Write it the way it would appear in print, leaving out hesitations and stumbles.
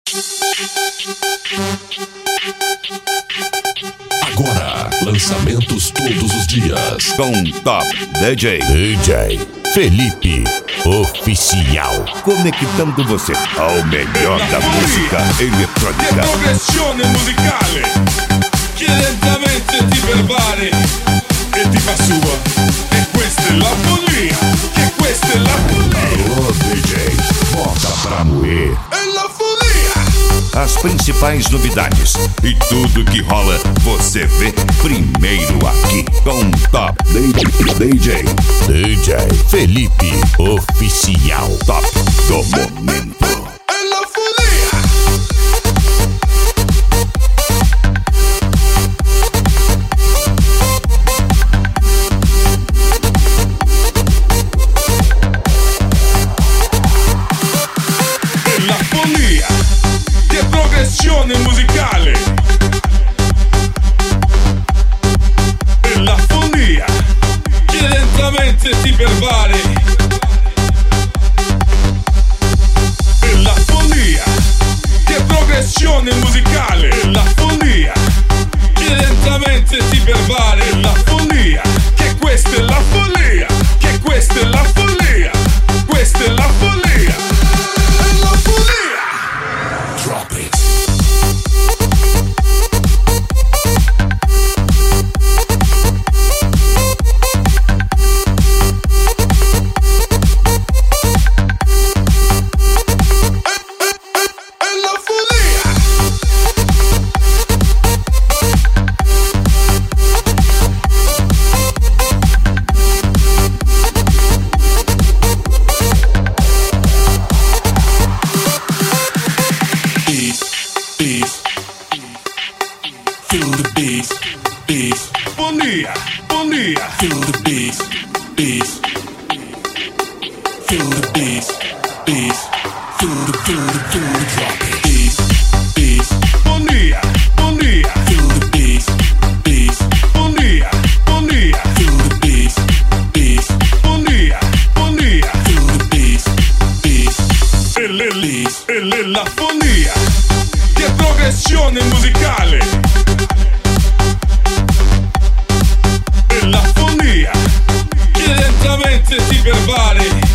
Agora, lançamentos todos os dias com Top DJ Felipe Oficial, conectando você ao melhor da música eletrônica. Progressione musicale che lentamente ti pervade e ti fa sua. E questa è la follia, che questa è la follia. Alô, DJ, bota pra moer. È la follia. As principais novidades e tudo que rola você vê primeiro aqui com Top DJ Felipe Oficial. Top do momento. È la follia. È la follia. Che progressione musicale. È la follia che lentamente ti pervade. È la follia che progressione musicale. È la follia che lentamente ti pervade. È la follia che questa è la follia. Che questa è la follia. Questa è la follia. È la follia. Drop it. È la follia. Feel the beat. Follia, follia. Feel the beat. Feel the beat. Feel the drop it. Beat. Follia, follia. Feel the beat. Follia, follia. Feel the beat. Follia, follia. Feel the beat. E la follia. Che progressione musicale. È la follia che lentamente ti pervade.